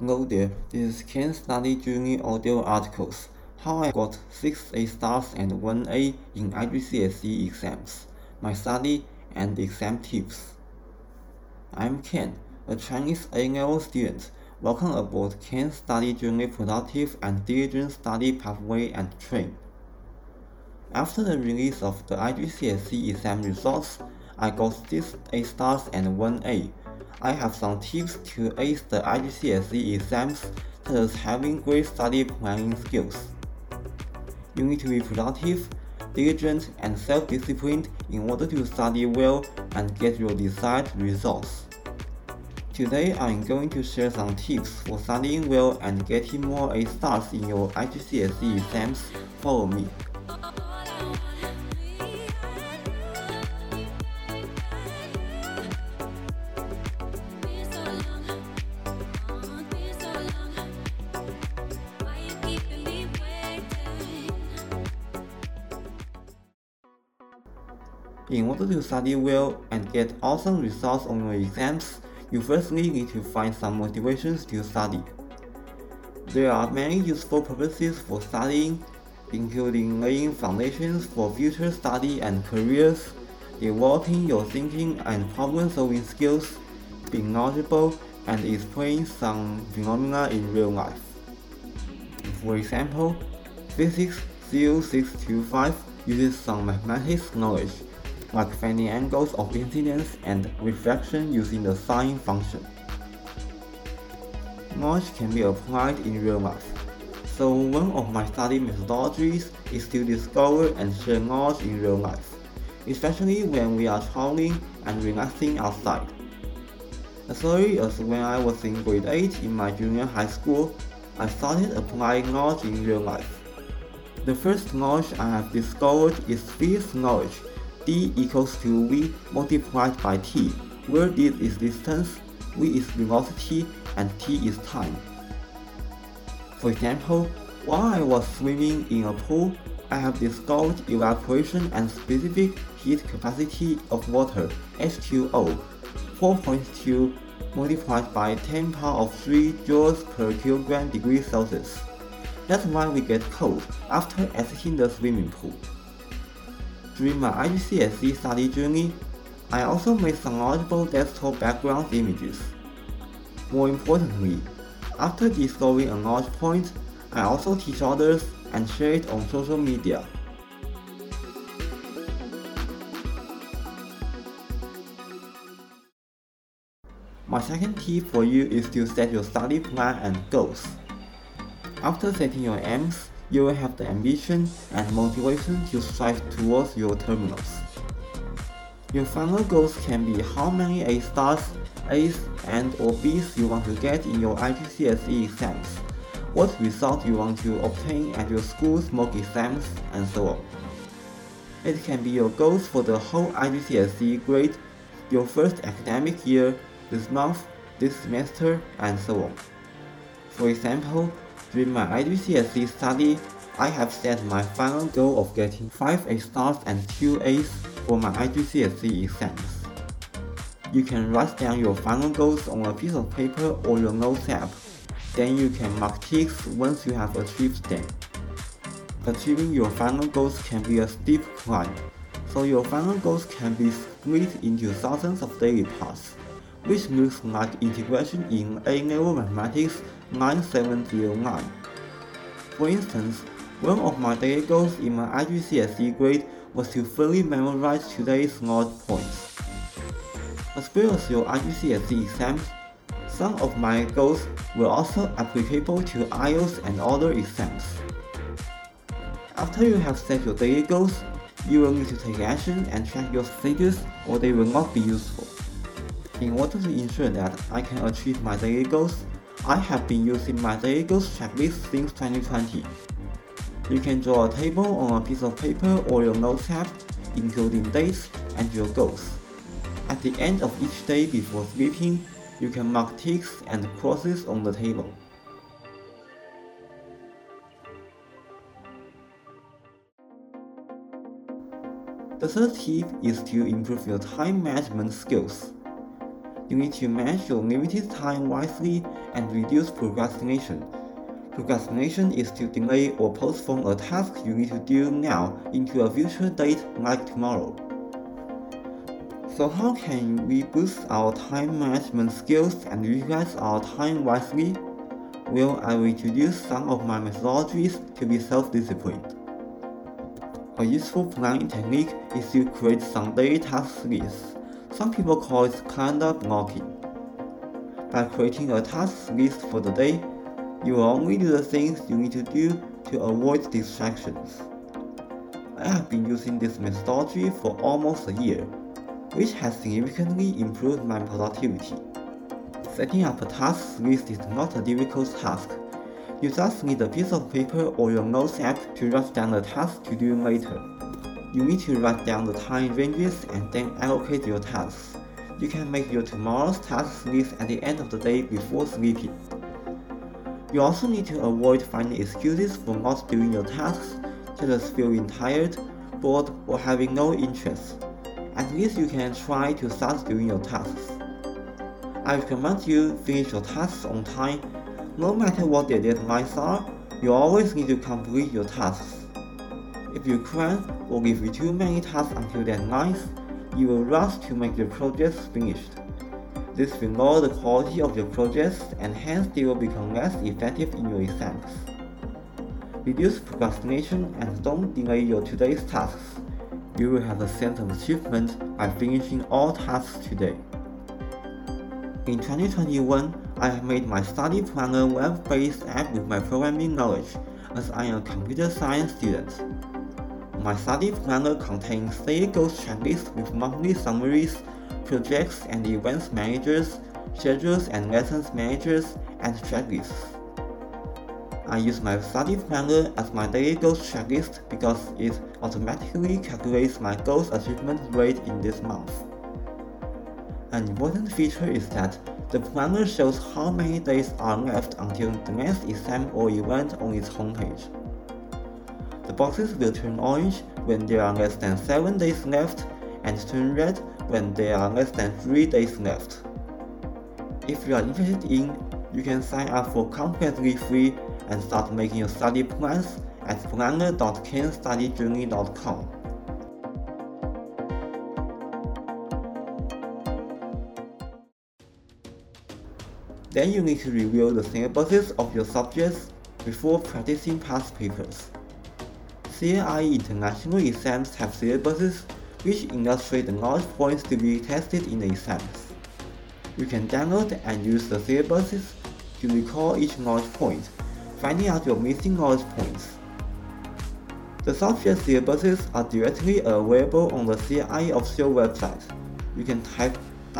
Hello there, this is Ken Study Journey audio articles. How I got 6 A stars and 1 A in IGCSE exams. My study and exam tips. I'm Ken, a Chinese A-level student. Welcome aboard Ken Study Journey Productive and Diligent Study Pathway and Train. After the release of the IGCSE exam results, I got 6 A stars and 1 A. I have some tips to ace the IGCSE exams, such as having great study planning skills. You need to be productive, diligent, and self-disciplined in order to study well and get your desired results. Today I'm going to share some tips for studying well and getting more A stars in your IGCSE exams. Follow me. In order to study well and get awesome results on your exams, you firstly need to find some motivations to study. There are many useful purposes for studying, including laying foundations for future study and careers, developing your thinking and problem-solving skills, being knowledgeable, and explaining some phenomena in real life. For example, Physics 0625 uses some mathematics knowledge, like finding angles of incidence and reflection using the sine function. Knowledge can be applied in real life, so one of my study methodologies is to discover and share knowledge in real life, especially when we are traveling and relaxing outside. As early as when I was in grade 8 in my junior high school, I started applying knowledge in real life. The first knowledge I have discovered is physics knowledge. D equals to V multiplied by T, where D is distance, V is velocity, and T is time. For example, while I was swimming in a pool, I have discovered evaporation and specific heat capacity of water, H2O, 4.2 multiplied by 10 power of 3 joules per kilogram degree Celsius. That's why we get cold after exiting the swimming pool. During my IGCSE study journey, I also made some knowledgeable desktop background images. More importantly, after discovering a knowledge point, I also teach others and share it on social media. My second tip for you is to set your study plan and goals. After setting your aims, you will have the ambition and motivation to strive towards your terminals. Your final goals can be how many A stars, A's, and or B's you want to get in your IGCSE exams, what result you want to obtain at your school's mock exams, and so on. It can be your goals for the whole IGCSE grade, your first academic year, this month, this semester, and so on. For example, during my IGCSE study, I have set my final goal of getting 5 A stars and 2 A's for my IGCSE exams. You can write down your final goals on a piece of paper or your notes app. Then you can mark ticks once you have achieved them. Achieving your final goals can be a steep climb, so your final goals can be split into thousands of daily tasks, which looks like integration in A-level mathematics 9709. For instance, one of my daily goals in my IGCSE grade was to fully memorize today's knowledge points. As well as your IGCSE exams, some of my goals were also applicable to IELTS and other exams. After you have set your daily goals, you will need to take action and track your status or they will not be useful. In order to ensure that I can achieve my daily goals, I have been using my daily goals checklist since 2020. You can draw a table on a piece of paper or your notes app, including dates and your goals. At the end of each day before sleeping, you can mark ticks and crosses on the table. The third tip is to improve your time management skills. You need to manage your limited time wisely and reduce procrastination. Procrastination is to delay or postpone a task you need to do now into a future date like tomorrow. So how can we boost our time management skills and utilize our time wisely? Well, I will introduce some of my methodologies to be self-disciplined. A useful planning technique is to create some daily task lists. Some people call it calendar blocking. By creating a task list for the day, you will only do the things you need to do to avoid distractions. I have been using this methodology for almost a year, which has significantly improved my productivity. Setting up a task list is not a difficult task. You just need a piece of paper or your notes app to write down the task to do later. You need to write down the time ranges and then allocate your tasks. You can make your tomorrow's task list at the end of the day before sleeping. You also need to avoid finding excuses for not doing your tasks, such as feeling tired, bored, or having no interest. At least you can try to start doing your tasks. I recommend you finish your tasks on time. No matter what their deadlines are, you always need to complete your tasks. If you cram or leave too many tasks until deadlines, you will rush to make your projects finished. This will lower the quality of your projects and hence they will become less effective in your exams. Reduce procrastination and don't delay your today's tasks. You will have a sense of achievement by finishing all tasks today. In 2021, I have made my study planner web-based app with my programming knowledge, as I am a computer science student. My study planner contains daily goals checklists with monthly summaries, projects and events managers, schedules and lessons managers, and checklists. I use my study planner as my daily goals checklist because it automatically calculates my goals achievement rate in this month. An important feature is that the planner shows how many days are left until the next exam or event on its homepage. The boxes will turn orange when there are less than 7 days left and turn red when there are less than 3 days left. If you are interested in, you can sign up for completely free and start making your study plans at planner.canstudyjourney.com. Then you need to review the syllabuses of your subjects before practicing past papers. CAIE international exams have syllabuses which illustrate the knowledge points to be tested in the exams. You can download and use the syllabuses to recall each knowledge point, finding out your missing knowledge points. The subject syllabuses are directly available on the CAIE official website. You can type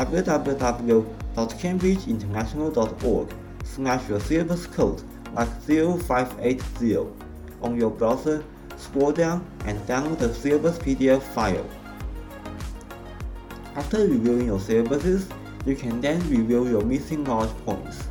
www.cambridgeinternational.org/your syllabus code like 0580 on your browser, scroll down and download the syllabus PDF file. After reviewing your syllabuses, you can then review your missing knowledge points.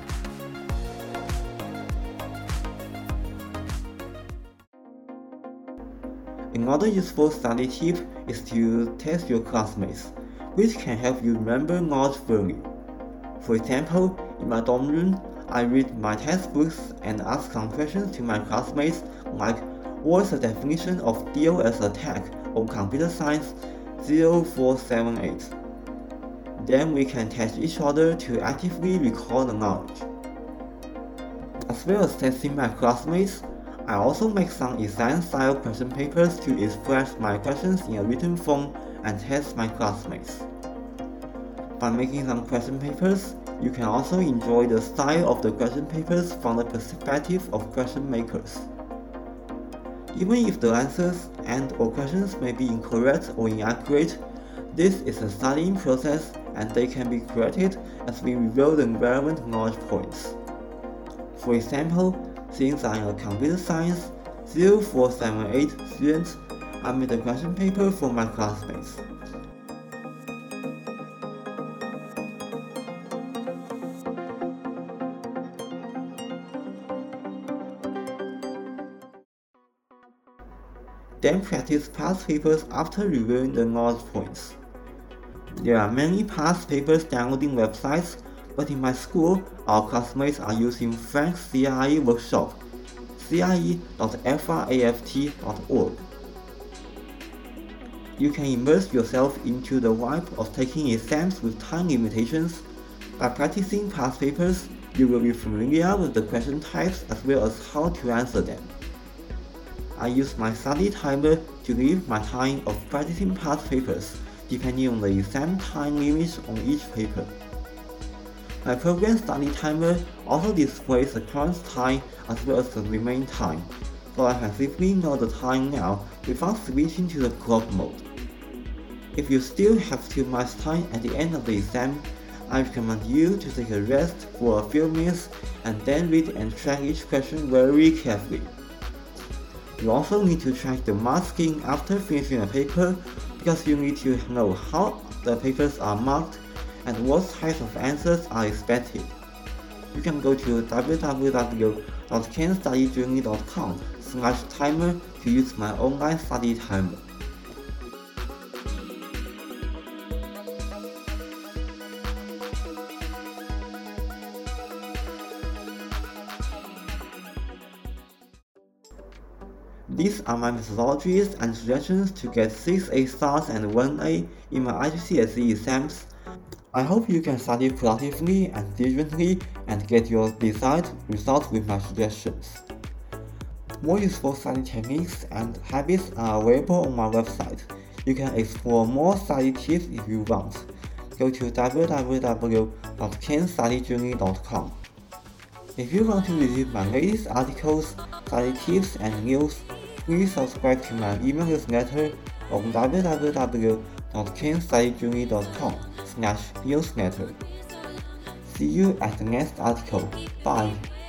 Another useful study tip is to test your classmates, which can help you remember knowledge firmly. For example, in my dorm room, I read my textbooks and ask some questions to my classmates like what is the definition of DOS attack on computer science 0478. Then we can test each other to actively recall the knowledge. As well as testing my classmates, I also make some exam-style question papers to express my questions in a written form and test my classmates. By making some question papers, you can also enjoy the style of the question papers from the perspective of question makers. Even if the answers and/or questions may be incorrect or inaccurate, this is a studying process and they can be corrected as we review the relevant knowledge points. For example, since I am a computer science 0478 student, I made a question paper for my classmates. Then practice past papers after reviewing the knowledge points. There are many past papers downloading websites, but in my school, our classmates are using Frank's CIE workshop, cie.fraft.org. You can immerse yourself into the vibe of taking exams with time limitations. By practicing past papers, you will be familiar with the question types as well as how to answer them. I use my study timer to limit my time of practicing past papers, depending on the exam time limits on each paper. My program study timer also displays the current time as well as the remaining time, so I can simply know the time now without switching to the clock mode. If you still have too much time at the end of the exam, I recommend you to take a rest for a few minutes and then read and track each question very carefully. You also need to track the marking after finishing a paper because you need to know how the papers are marked and what types of answers are expected. You can go to www.kenstudyjourney.com/timer to use my online study timer. These are my methodologies and suggestions to get 6 A stars and 1 A in my IGCSE exams. I hope you can study productively and diligently and get your desired results with my suggestions. More useful study techniques and habits are available on my website. You can explore more study tips if you want. Go to www.kenstudyjourney.com. If you want to receive my latest articles, study tips, and news, please subscribe to my email newsletter on www.kenstudyjourney.com/newsletter. See you at the next article. Bye.